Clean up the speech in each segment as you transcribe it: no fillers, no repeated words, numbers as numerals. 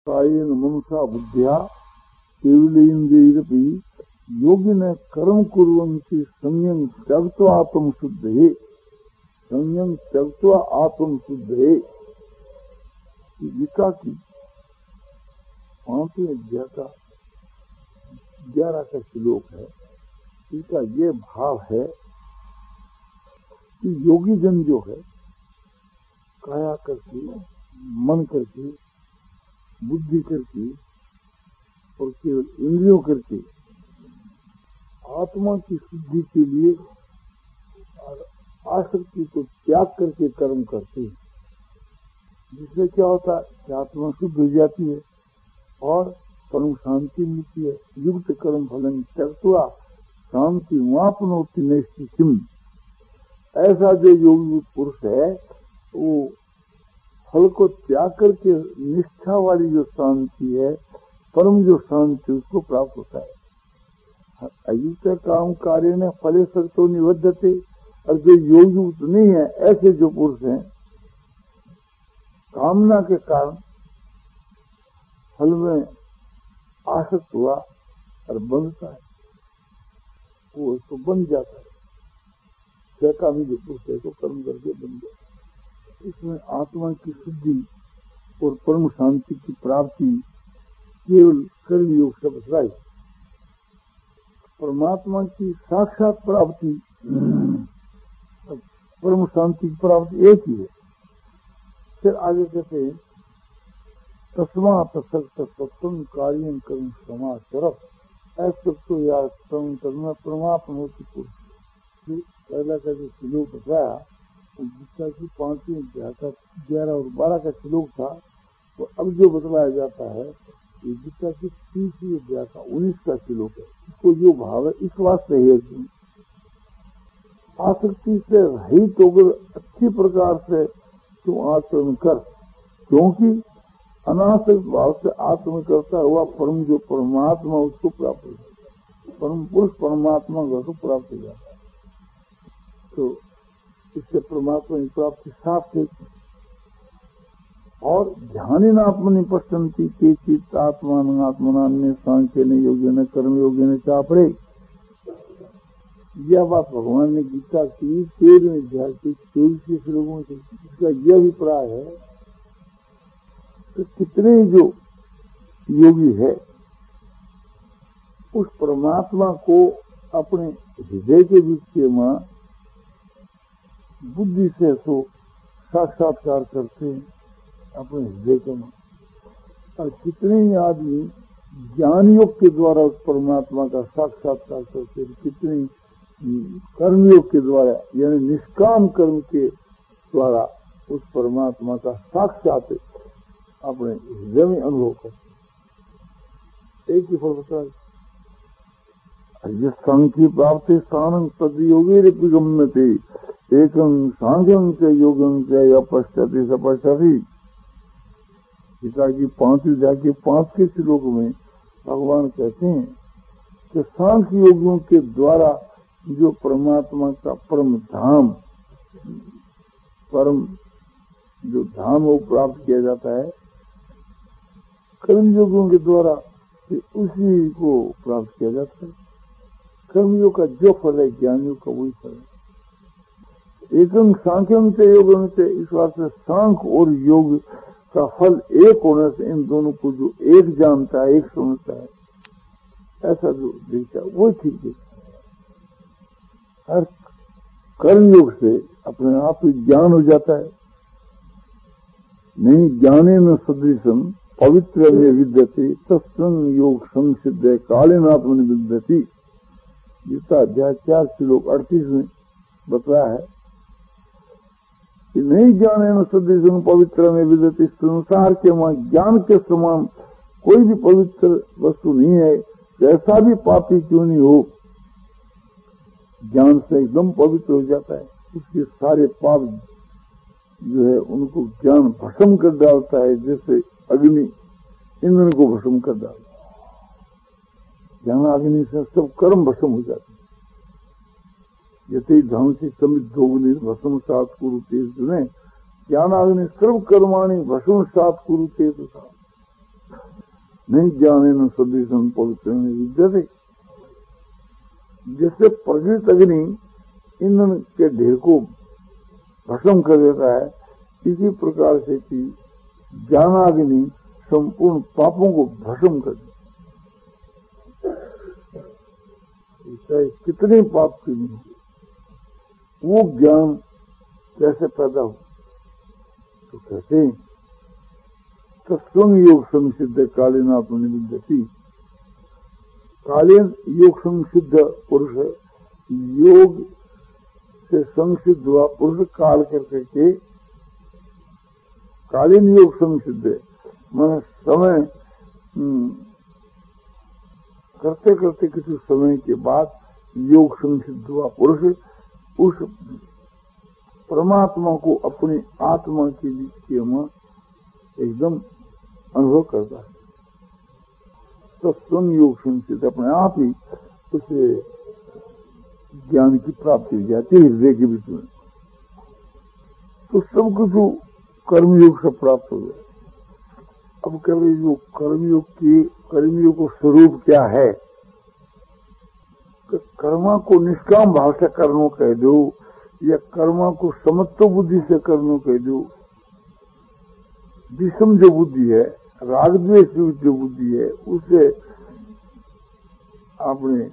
कायेन मनसा बुद्ध्या केवलेन्द्रियैरपि योगिनः कर्म कुर्वन्ति संयम त्यक्त्वा आत्मशुद्धये। संयम त्यक्त्वा आत्मशुद्धये गीता की 5वें अध्याय का 11 का श्लोक है। इसका ये भाव है कि योगी जन जो है काया करके, मन करके, बुद्धि करके और केवल इंद्रियों करके आत्मा की शुद्धि के लिए और आसक्ति को त्याग करके कर्म करते हैं, जिससे क्या होता है कि आत्मा शुद्ध हो जाती है और परम शांति मिलती है। युक्त कर्म फलं त्यक्त्वा शांति वापनोति नैष्ठिकीम्। ऐसा जो योगी पुरुष है वो फल को त्याग करके निष्ठा वाली जो शांति है, परम जो शांति, उसको प्राप्त होता है। अयुक्त काम कार्य ने फले सक्तो निबद्धते। और जो योग युक्त नहीं है, ऐसे जो पुरुष हैं, कामना के कारण फल में आसक्त हुआ और बंधता है, वो उसको बन जाता है। स्वकामी जो पुरुष है तो कर्म करके बन जाता है। इसमें आत्मा की शुद्धि और परम शांति की प्राप्ति केवल कर्म योग से बतलाई। परमात्मा की साक्षात प्राप्ति, परम शांति की प्राप्ति एक ही है। फिर आगे कहते हैं तस्मात् सत्संग कार्यं कर्म समाचरत् ऐसा तो यार करना परमात्मोति पुरुष। पहला का जो श्लोक बताया गीता की 5वीं अध्याय का 11 और 12 का श्लोक था, तो अब जो बतलाया जाता है ये गीता की 30वीं अध्याय का 19 का श्लोक है। इसको जो भाव है इस वास्ते है कि आसक्ति से रहित होकर अच्छी प्रकार से तू आचरण कर, क्योंकि अनासक्त भाव से आत्म करता हुआ परम जो परमात्मा उसको प्राप्त हो जाता है। परम पुरुष परमात्मा को प्राप्त हो जाता है। तो इससे परमात्मा की प्राप्ति साफ है। और ध्यान आत्मनि पश्यन्ति केचित् आत्मान आत्मनान्य सांख्येन योगेन कर्म योगेन चापरे। यह बात भगवान ने गीता की 13वें अध्याय के 24 श्लोकों से इसका यह अभिप्राय है कि कितने जो योगी है उस परमात्मा को अपने हृदय के विषय में बुद्धि से तो साक्षात्कार करते हैं अपने हृदय के में, और कितने ही आदमी ज्ञान योग के द्वारा उस परमात्मा का साक्षात्कार करते हैं, कितने कर्मयोग के द्वारा यानी निष्काम कर्म के द्वारा उस परमात्मा का साक्षात अपने हृदय में अनुभव करते। एक ही फल बता जिस सांख्य प्राप्ति स्थान तद योगी गम्यते एकं सांख्यं च योगं च पश्यति सपश्यति। गीता की 5वीं अध्याय के 5 के श्लोक में भगवान कहते हैं कि सांख्य योगियों के द्वारा जो परमात्मा का परम धाम, परम जो धाम वो प्राप्त किया जाता है कर्मयोगों के द्वारा, उसी को प्राप्त किया जाता है। कर्मयोग का जो फल है ज्ञानियों का वही फल है। एकम सांख्यम से योगम से, इस बात से सांख्य और योग का फल एक होने से इन दोनों को जो एक जानता है, एक समझता है, ऐसा जो देखता है वो ठीक है। हर कर्मयोग से अपने आप ही ज्ञान हो जाता है। नहीं ज्ञाने न सदृशम पवित्र में विद्यते तत्संग योग संसिद्ध कालीन आत्मनि विद्यति। गीता अध्याय 4 श्लोक 38 में बताया है कि नहीं ज्ञाने न सदृशम पवित्र में विद्यते। संसार के वहां ज्ञान के समान कोई भी पवित्र वस्तु नहीं है, कैसा भी पापी क्यों नहीं हो, ज्ञान से एकदम पवित्र हो जाता है। उसके सारे पाप जो है उनको ज्ञान भस्म कर डालता है, जैसे अग्नि इंद्र को भस्म कर डालता है। ज्ञान अग्नि से सब कर्म भस्म हो जाते हैं। यथि धन से समिद्धोग्नि भस्म सात कुरुते, ज्ञान अग्नि सर्व कर्माणि भस्म सात कुरुते। नहीं ज्ञाने न सदृशं पवित्र विद्यते। जैसे प्रज्वलित अग्नि ईंधन के ढेर को भस्म कर देता है, इसी प्रकार से कि ज्ञानाग्नि संपूर्ण पापों को भस्म कर देता है। चाहे कितने पाप के नहीं हो, वो ज्ञान कैसे पैदा हो? तो कहते हैं तत्स्वं योग संसिद्ध कालीन आत्मनिविद्यति। कालीन योग संसिद्ध पुरुष है, योग से संसिद्ध हुआ पुरुष काल करके के कालीन योग संसिद्ध है। मैं समय करते करते किसी समय के बाद योग संसिद्ध हुआ पुरुष उस परमात्मा को अपनी आत्मा के में एकदम अनुभव करता है। तो स्वयं योग संसिद्ध अपने आप ही उसे ज्ञान की प्राप्ति हो जाती है हृदय के बीच में। तो सब कुछ कर्मयोग से प्राप्त हो गया। अब कभी जो कर्मयोग को स्वरूप क्या है? कर्मा को निष्काम भाव से करनो कह दो या कर्मा को समत्व बुद्धि से करनो कह दो। विषम जो बुद्धि है, राग द्वेष जो बुद्धि है, उसे आपने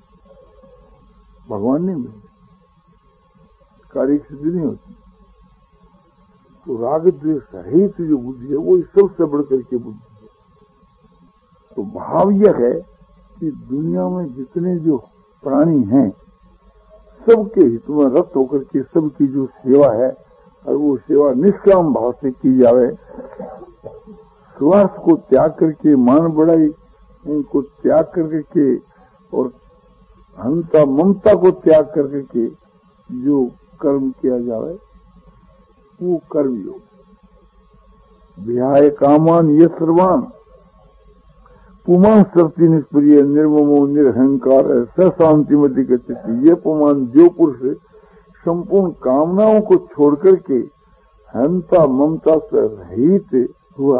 भगवान नहीं मिले, कार्य सिद्धि नहीं होती। तो राग द्वेष रहित जो बुद्धि है वो सबसे बढ़कर के बुद्धि है। तो भाव यह है कि दुनिया में जितने जो प्राणी हैं सबके हित में रत होकर के सबकी जो सेवा है और वो सेवा निष्काम भाव से की जावे। स्वार्थ को त्याग करके, मान बढ़ाई को त्याग करके और अहंता ममता को त्याग करके जो कर्म किया जावे वो कर्मयोग। विहाय कामान ये सर्वान पुमान सर्ति निष्प्रिय निर्ममो निरहंकार स शांतिमति गति। ये पुमान जो पुरुष संपूर्ण कामनाओं को छोड़ करके हंता ममता से रहित हुआ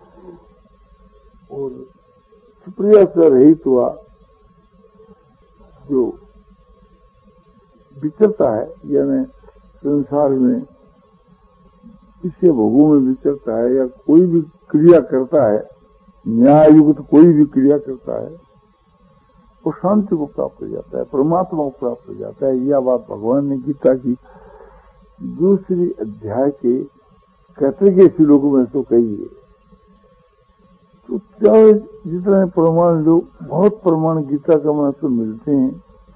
और सुप्रिया से रहित हुआ, जो विचरता है यानी संसार में इससे भोगों में विचरता है या कोई भी क्रिया करता है, न्याय युक्त कोई भी क्रिया करता है, वो शांति को प्राप्त हो जाता है, परमात्मा को प्राप्त हो जाता है। यह बात भगवान ने गीता की दूसरी अध्याय के 31 श्लोक में तो कही है। तो चाहे जितने प्रमाण लोग, बहुत प्रमाण गीता का महत्व मिलते हैं,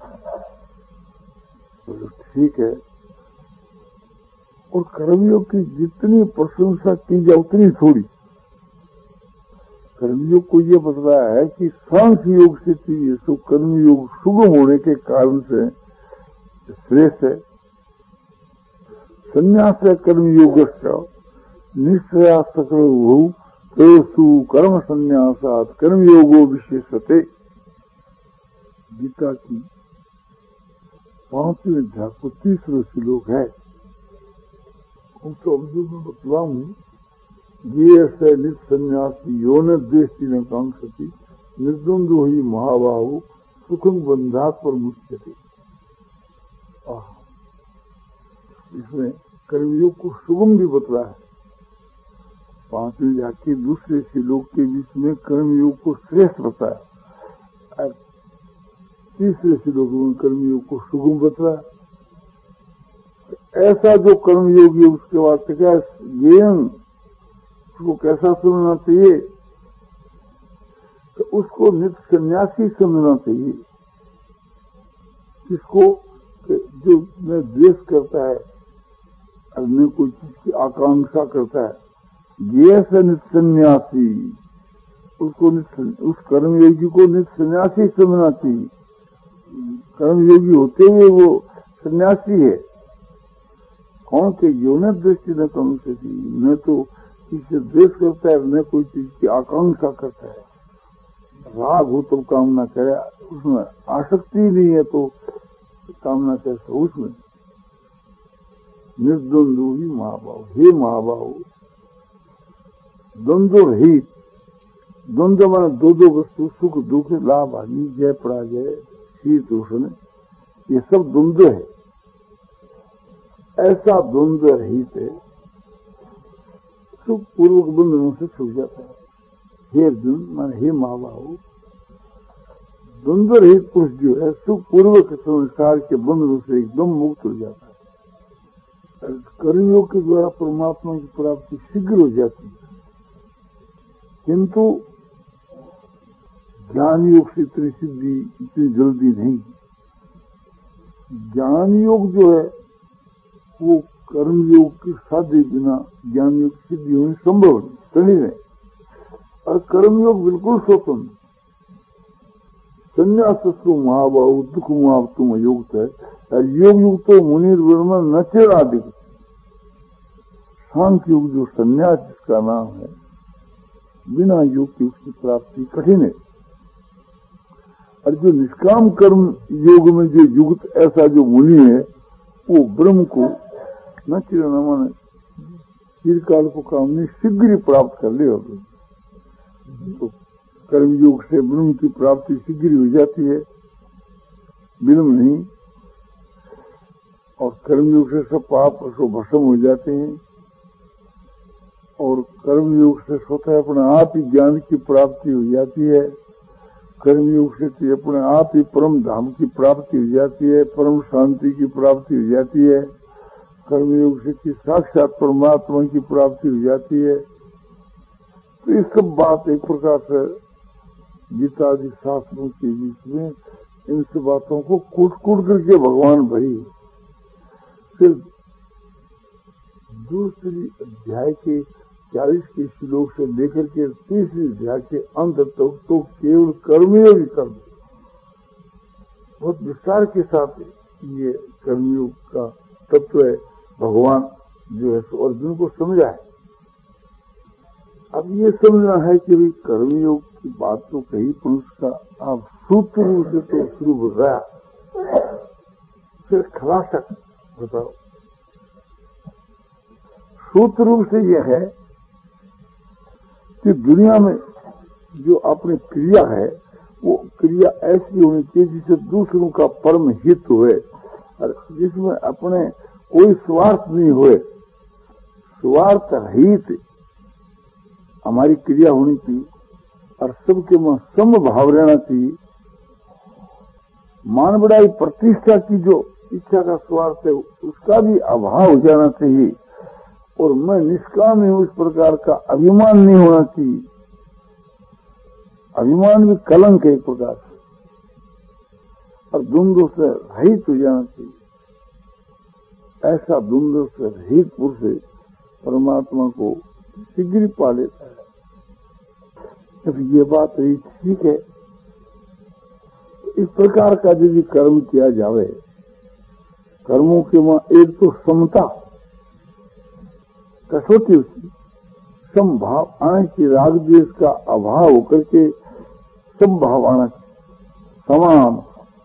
तो ठीक है। और कर्मयोग की जितनी प्रशंसा की जाए उतनी थोड़ी। कर्मयोग को यह बतलाया है कि सांख्य योग से चाहिए तो कर्मयोग सुगम होने के कारण से श्रेष्ठ है। संन्यास कर्मयोग निश्चया सकल तेसु कर्म संन्यासात कर्मयोगो विशेषते। गीता की 5वें अध्याय को 30वां श्लोक है। तो अब जो मैं बतलाऊं, ये ऐसे नित संन्यासी योन द्वेष्टि न कांक्षति निर्द्वंद्व ही महाबाहु सुखम बंधात पर मुच्यते। इसमें कर्मयोग को सुगम भी बतला है। 5वें अध्याय के दूसरे श्लोक के बीच में कर्मयोग को श्रेष्ठ बताया, 3रे श्लोक में कर्मयोग को सुगम बतला। ऐसा जो कर्मयोगी उसके बाद से क्या ज्ञान, उसको कैसा सुनना चाहिए? तो उसको नित्य सन्यासी समझना चाहिए। किसको? जो मैं द्वेष करता है, अन्य कोई चीज की आकांक्षा करता है, ये से नित्य सन्यासी, उसको उस कर्मयोगी को नित्य सन्यासी समझना चाहिए। कर्मयोगी होते हुए वो सन्यासी है। कौन के यौन दृष्टि न कम से न तो किसी द्वेष करता है, न कोई चीज की आकांक्षा करता है। राग हो तो कामना करे, उसमें आसक्ति नहीं है तो कामना कैसे? उसमें निर्द्वंद्व ही महाभाव। हे महाभाव, द्वंद्व रहित द्वंद्व माने दो वस्तु, सुख दुख, लाभ हानि, जय पराजय, शीत उष्ण, ये सब द्वंद्व है। ऐसा द्वंद्व रहित है, सुख पूर्वक बंधनों से छूट जाता है। हे अर्जुन माने हे महाबाहु, द्वंद्व रहित पुरुष जो है सुख पूर्वक संसार के बंधनों से एकदम मुक्त हो जाता है। कर्मयोग के द्वारा परमात्मा की प्राप्ति शीघ्र हो जाती है, किंतु ज्ञान योग से इतनी सिद्धि इतनी जल्दी नहीं। ज्ञान योग जो है वो कर्मयोग के साधे बिना ज्ञान योग की सिद्धि होनी संभव नहीं है। और कर्मयोग बिल्कुल स्वतंत्र, संन्यासस्तु महाबाहु दुख मुआव तुम युक्त है। और योग युक्त तो मुनीर वर्मा नचेराधिक, सांख्य योग जो संन्यास जिसका नाम है, बिना योग की उसकी प्राप्ति कठिन है। और जो निष्काम कर्म योग में जो युक्त ऐसा जो मुनि है, वो ब्रह्म को न चिरना माने चिरकाल को काम नहीं शीघ्र ही प्राप्त कर ले। तो कर्मयोग से ब्रह्म की प्राप्ति शीघ्र हो जाती है, विलंब नहीं। और कर्मयोग से सब पाप सो भस्म हो जाते हैं। और कर्मयोग से स्वतः अपने आप ही ज्ञान की प्राप्ति हो जाती है। कर्मयोग से तो अपने आप ही परम धाम की प्राप्ति हो जाती है, परम शांति की प्राप्ति हो जाती है। कर्मयोग से कि साक्षात परमात्मा की प्राप्ति हो जाती है। तो ये सब बात एक प्रकार से गीता आदि शास्त्रों के बीच में इन सब बातों को कूट कूट करके भगवान भरी। फिर दूसरी अध्याय के 40 के श्लोक से लेकर के 30 अध्याय के अंत तक तो केवल कर्मयोग कर्म, बहुत विस्तार के साथ ये कर्मयोग का तत्व है भगवान जो है सो अर्जुन को समझा है। अब ये समझना है कि भाई कर्मयोग की बात तो कही, पर उसका आप सूत्र रूप से तो शुरू हो गया, फिर खलासा बताओ। सूत्र रूप से यह है कि दुनिया में जो अपनी क्रिया है वो क्रिया ऐसी होनी चाहिए जिससे दूसरों का परम हित हुए और जिसमें अपने कोई स्वार्थ नहीं हुए, स्वार्थ रहित हमारी क्रिया होनी चाहिए और सबके में समभाव रहना चाहिए। मान बढ़ाई प्रतिष्ठा की जो इच्छा का स्वार्थ है उसका भी अभाव हो जाना चाहिए और मैं निष्काम हूं, इस प्रकार का अभिमान नहीं होना चाहिए। अभिमान भी कलंक है एक प्रकार से, और द्वंद्व से रहित हो जाना चाहिए। ऐसा द्वंद्व से रहित पुरुष परमात्मा को शीघ्र पा लेता है। जब ये बात रही ठीक है, इस प्रकार का यदि कर्म किया जावे, कर्मों के वहां एक तो समता कसौटी उसकी समभाव आने की, राग द्वेष का अभाव होकर के समभाव आना समान,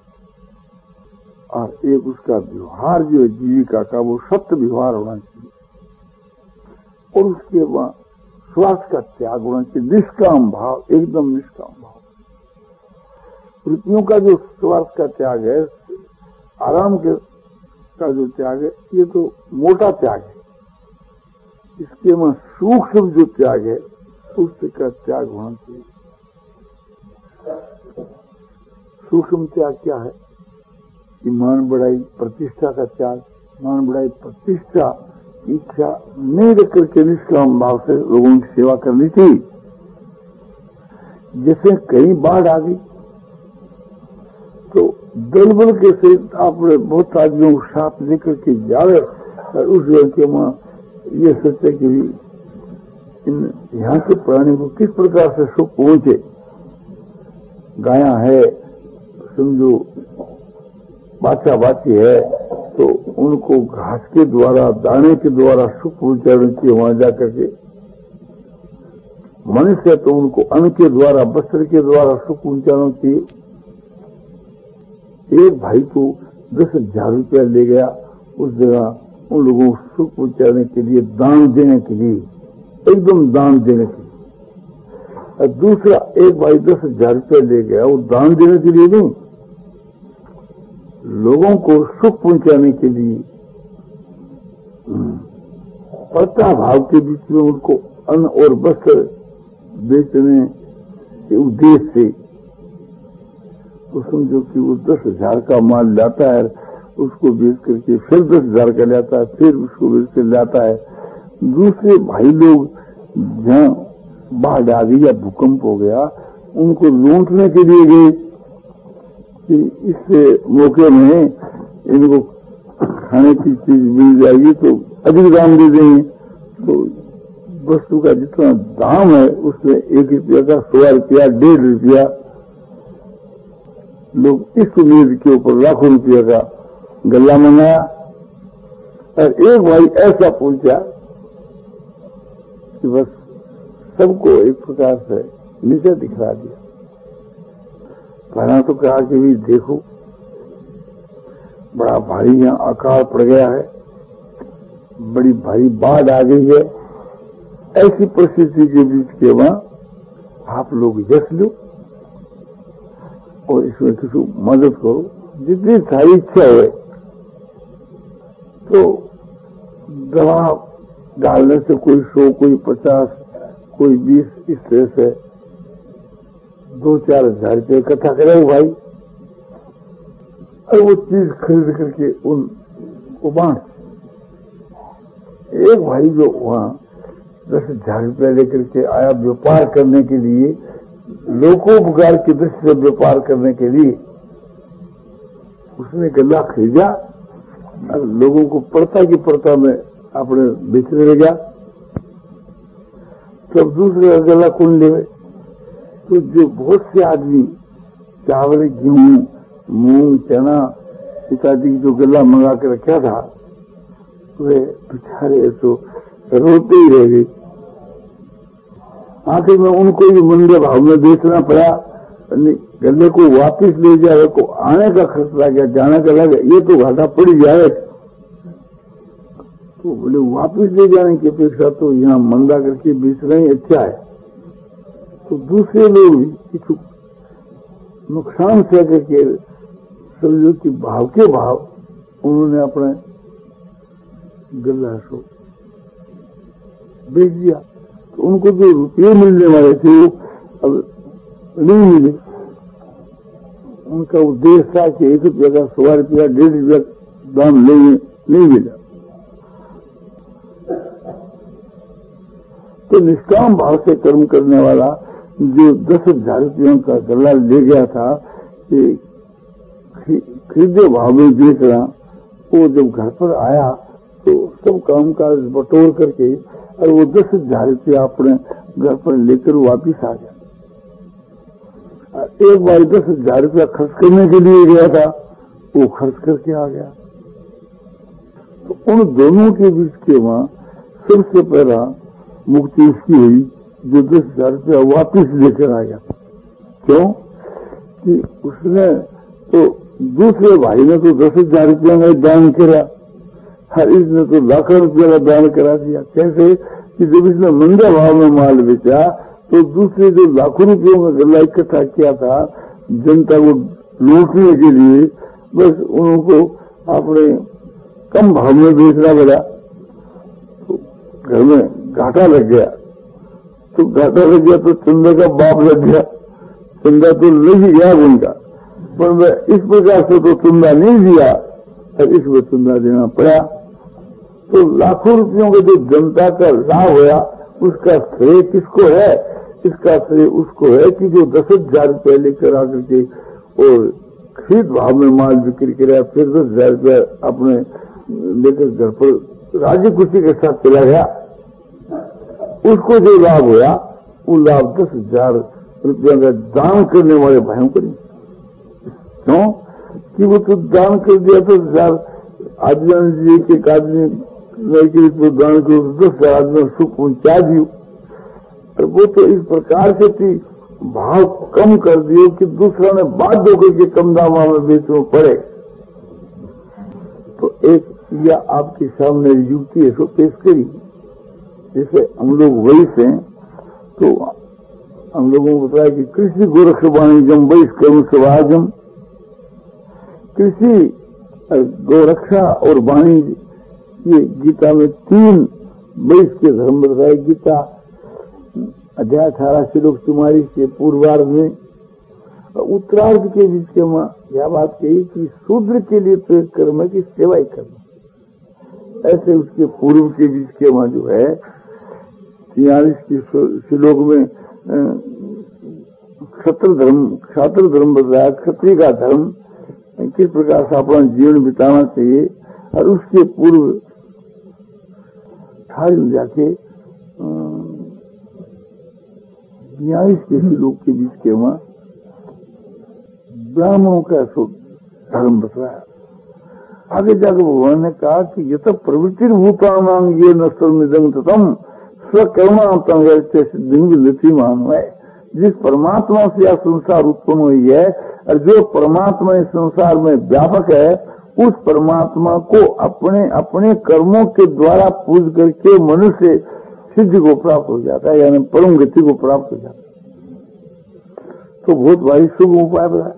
और एक उसका व्यवहार जो है जीविका का वो सत्य व्यवहार होना चाहिए और उसके वहां स्वार्थ का त्याग होना चाहिए, निष्काम भाव, एकदम निष्काम भाव। वृत्तियों का जो स्वार्थ का त्याग है, आराम के का जो त्याग है, ये तो मोटा त्याग है। इसके में सूक्ष्म जो त्याग है उसका त्याग होना चाहिए। सूक्ष्म त्याग क्या है कि मान बढ़ाई प्रतिष्ठा का त्याग, मान बढ़ाई प्रतिष्ठा इच्छा नहीं रख करके निष्काम भाव से लोगों की सेवा करनी चाहिए। जैसे कहीं बाढ़ आ गई तो दल बल के सहित आपने बहुत आदमियों को साथ लेकर के जावे और उस जगह के वहां ये सच है कि यहाँ के प्राणी को किस प्रकार से सुख पहुंचे। गाया है, समझो बाचा बाची है, तो उनको घास के द्वारा, दाने के द्वारा सुख पहुंचाने चाहिए वहां जाकर के। मनुष्य है तो उनको अन्न के द्वारा, वस्त्र के द्वारा सुख पहुंचाना चाहिए। एक भाई को 10,000 रुपया ले गया उस जगह उन लोगों को सुख पहुंचाने के लिए, दान देने के लिए, एकदम दान देने के लिए। और दूसरा एक भाई 10,000 रुपया ले गया, वो दान देने के लिए नहीं, लोगों को सुख पहुंचाने के लिए, पड़ता भाव के बीच में उनको अन्न और वस्त्र बेचने के उद्देश्य से, तो समझो कि वो 10,000 का माल लाता है, उसको बेच करके फिर 10,000 का लाता है, फिर उसको बेच कर लाता है। दूसरे भाई लोग जहां बाढ़ आ गई या भूकंप हो गया, उनको लूटने के लिए गए कि इस मौके में इनको खाने की चीज मिल जाएगी तो अधिक दाम दे देंगे। तो वस्तु का जितना दाम है उसमें 1 रुपया का 100 रुपया 1.5 रुपया, लोग इस उम्मीद के ऊपर लाखों रुपया का गल्ला मंगाया। और एक भाई ऐसा पहुंचा कि बस सबको एक प्रकार से नीचे दिखला दिया। पहला तो कहा कि भी देखो बड़ा भारी यहाँ अकाल पड़ गया है, बड़ी भारी बाढ़ आ गई है, ऐसी परिस्थिति के बीच के वहां आप लोग यश लो और इसमें किसी मदद करो, जितनी सारी इच्छा है। तो दवा डालने से कोई 100, कोई 50, कोई 20, इस तरह से 2-4 हजार रुपये इकट्ठा करे भाई, और वो चीज खरीद करके उनको बांट। एक भाई जो वहां 10,000 रुपया लेकर के आया व्यापार करने के लिए, लोकोपकार की दृष्टि से व्यापार करने के लिए, उसने गल्ला खरीदा और लोगों को पड़ता की पड़ता में अपने बेचने लगा। तब दूसरे का गला कौन ले? तो जो बहुत से आदमी चावल, गेहूं, मूंग, चना इत्यादि जो गला मंगा के रखा था, वे बेचारे तो रोते ही रह गए। आखिर में उनको भी मंदे भाव में बेचना पड़ा, गले को वापिस ले जाए, को आने का खर्च लग गया, जाने का लग गया, ये तो घाटा पड़ जाए। तो बोले वापिस ले जाने की अपेक्षा तो यहाँ मंदा करके बेच रहे हैं, अच्छा है। तो दूसरे लोग भी कुछ नुकसान से करके समझो कि भाव के भाव उन्होंने अपने गला को बेच दिया। तो उनको जो रुपये मिलने वाले थे वो अब नहीं मिले। उनका उद्देश्य था कि 1 रुपया का 100 रुपया 1.5 रुपया दाम लेंगे, नहीं मिला। तो निष्काम भाव से कर्म करने वाला जो 10,000 रुपयों का गल्ला ले गया था, खरीदे भाव में बेच रहा, वो जब घर पर आया तो सब काम काज बटोर करके और वो 10,000 रुपया अपने घर पर लेकर वापिस आ गया। एक बार 10,000 रुपया खर्च करने के लिए गया था, वो खर्च करके आ गया। तो उन दोनों के बीच के वहां सबसे पहला मुक्ति उसकी हुई जो 10,000 रुपया वापिस लेकर आ गया। क्यों कि उसने तो दूसरे भाई ने तो 10,000 रुपया में दान करा, हर इसने तो लाखों रुपया का दान करा दिया। कैसे कि जब इसने मंदा भाव में माल बेचा तो दूसरे जो लाखों रुपयों का गल्ला इकट्ठा किया था जनता को लूटने के लिए, बस उनको अपने कम भाव में बेचना पड़ा। तो घर में घाटा लग गया। तो घाटा लग गया तो चंदा का बाप लग गया। चंदा तो लग ही गया उनका, पर मैं इस प्रकार से तो चंदा नहीं दिया और इसमें चंदा देना पड़ा। तो लाखों रुपयों का जो जनता का लाभ होया उसका श्रेय किसको है? इसका श्रेय उसको है कि जो 10,000 रुपये लेकर आकर के और खरीद भाव में माल बिक्री कराया, फिर 10,000 रुपया अपने लेकर घर पर राज्य खुशी के साथ चला गया। उसको जो लाभ होया वो लाभ 10,000 रुपया का दान करने वाले भाइयों को नहीं। क्यों कि वो तो दान कर दिया तो 10,000 आदमी एक आदमी तो दान करो 10,000 आदमी सुख पहुंचा दियो। तो वो तो इस प्रकार से थी भाव कम कर दियो कि दूसरा ने बाध्य होकर के कम दाम में बेचना पड़े। तो एक या आपके सामने युक्ति ऐसो पेश करी, जैसे हम लोग वही से तो हम लोगों को बताया कि कृषि गोरक्ष वाणिज्यम बहिष्कर्म समाजम, कृषि गोरक्षा और वाणिज्य, ये गीता में 3 वैश्य के धर्म बताए। गीता अध्याय 18 श्लोक 44 के पूर्वार्ध में उत्तरार्ध के बीच के यह बात कही कि शूद्र के लिए तो एक कर्म है कि सेवा ही करना। ऐसे उसके पूर्व के बीच के वहां जो है 43 के श्लोक में क्षात्र धर्म बताया, क्षत्रिय का धर्म किस प्रकार से अपना जीवन बिताना चाहिए। और उसके पूर्व ठाड़ी जाके 42 के श्लोक के बीच के वहां ब्राह्मणों का धर्म बताया। आगे जाकर भगवान ने कहा कि ये तो प्रवृत्ति भूतानां ये नस्मिदं ततम स्वकर्मांतं सिद्धि मान है। जिस परमात्मा से यह संसार उत्पन्न हुई है और जो परमात्मा इस संसार में व्यापक है, उस परमात्मा को अपने अपने कर्मों के द्वारा पूज करके मनुष्य सिद्धि को प्राप्त हो जाता है, यानी परम गति को प्राप्त हो जाता है। तो बहुत भारी शुभ उपाय बताया।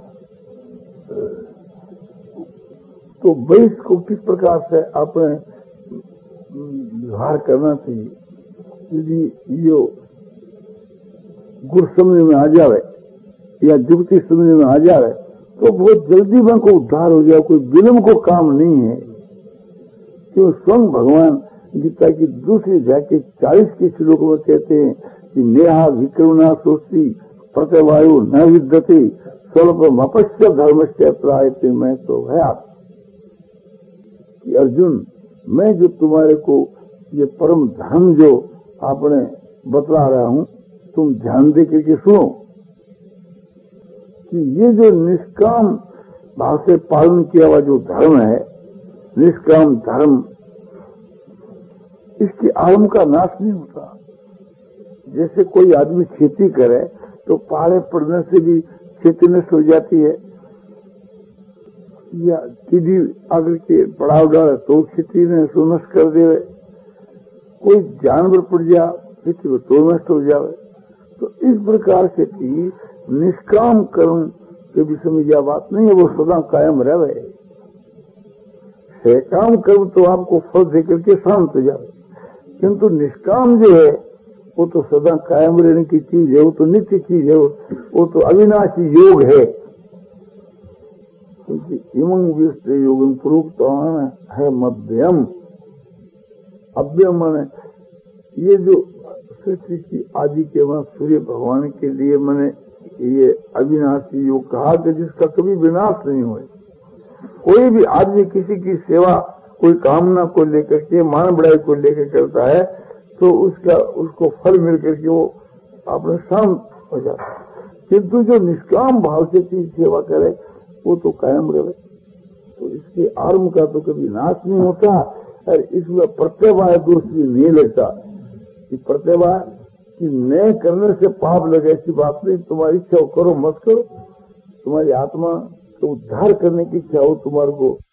तो वैश्य को किस प्रकार से अपने व्यवहार करना चाहिए, यदि ये गुरु समझ में आ जावे या जुक्ति समझ में आ जावे तो बहुत जल्दी मन को उद्धार हो जाए, कोई विलम्ब को काम नहीं है। क्यों स्वयं भगवान गीता की दूसरी अध्याय के 40 के श्लोक में कहते हैं कि नेहा विक्रमणा सोचती प्रत्यवायु न विद्यते स्वल्प अपश्य धर्म से प्रायते। मैं तो है आप कि अर्जुन, मैं जो तुम्हारे को ये परम धर्म जो आपने बतला रहा हूं, तुम ध्यान दे करके सुनो कि ये जो निष्काम भाव से पालन किया हुआ जो धर्म है, निष्काम धर्म, इसके आरंभ का नाश नहीं होता। जैसे कोई आदमी खेती करे तो पहाड़े पड़ने से भी खेती नष्ट हो जाती है, या टीडी आकर के पड़ाव डाले तो खेती ने नष्ट कर दे। कोई जानवर पड़ जा खेती को तो नष्ट हो जावे। तो इस प्रकार से निष्काम कर्म के विषय में यह बात नहीं है, वो सदा कायम रहे। सकाम कर्म तो आपको फल देकर के शांत हो जाए, किंतु निष्काम जो है वो तो सदा कायम रहने की चीज है, वो तो नित्य चीज है, वो तो अविनाशी योग है। इमं विष्ट योग प्रोक्तवान है मध्यम। अव्यम माने ये जो सृष्टि की आदि के वहां सूर्य भगवान के लिए मैंने ये अविनाशी योग कहा कि जिसका कभी विनाश नहीं हुए। कोई भी आदमी किसी की सेवा कोई कामना को लेकर के, मान बढ़ाई को लेकर करता है तो उसको फल मिल करके वो अपने शांत हो जाता है। किंतु जो निष्काम भाव से चीज सेवा करे वो तो कायम रहे। तो इसके आरंभ का तो कभी नाश नहीं होता। और इसमें प्रत्यवाय दोष भी नहीं लगता कि प्रत्यवाय कि नए करने से पाप लगे, ऐसी बात नहीं। तुम्हारी इच्छा हो करो, मत करो। तुम्हारी आत्मा तो उद्धार करने की इच्छा हो तुम्हारे को